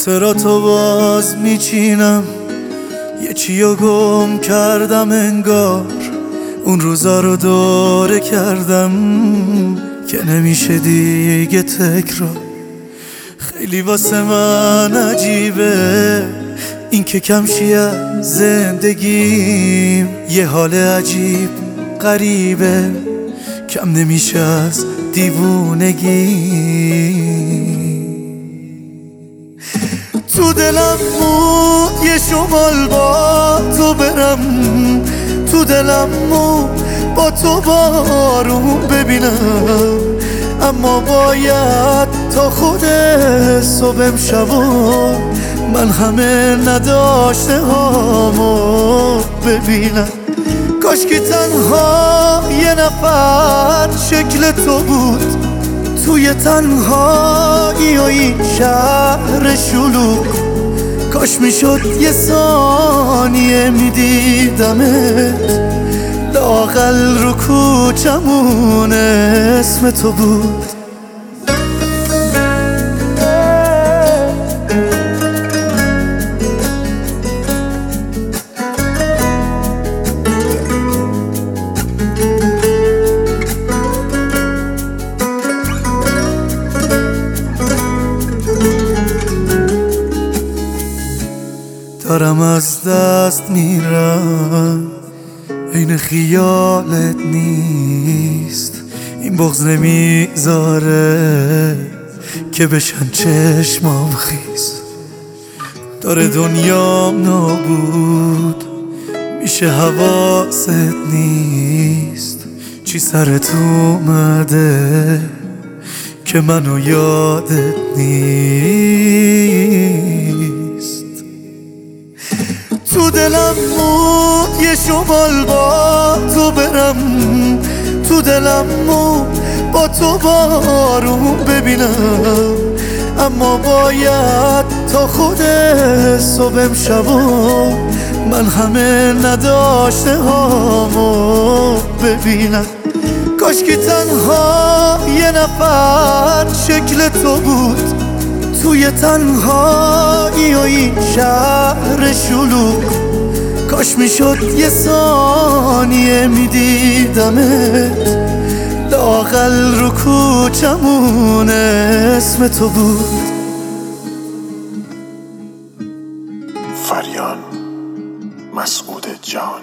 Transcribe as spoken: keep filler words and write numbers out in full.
خاطراتو باز میچینم، یه چیو گم کردم انگار، اون روزا رو دوره کردم که نمیشه دیگه تکرار. خیلی واسه من عجیبه این که کمشی از زندگیم، یه حال عجیب غریبه کم نمیشه از دیوونگی. تو دلم بود یه شمال با تو برم، تو دلم بود با تو بارون ببینم، اما باید تا خود صبح شبا من همه نداشته هامو ببینم. کاش که تنها یه نفر شکل تو بود توی تنهایی و این شهر شلوغ. کاش میشد یه ثانیه میدیدمت، لااقل رو کوچمون اسم تو بود. دارم از دست میرم، این خیالت نیست، این بغض نمیذاره که بشن چشمام خیس. داره دنیام نابود میشه، حواست نیست چی سرت اومده که منو یادت نیست. تو دلم بود یه شمال با تو برم، تو دلم بود با تو بارون ببینم، اما باید تا خود صبح شبا من همه نداشته هامو ببینم. کاش که تنها یه نفر شکل تو بود توی تنهایی و این شهر شلوغ. کاش میشد یه ثانیه میدیدمت، لااقل رو کوچمون اسم تو بود. فریان مسعود جان.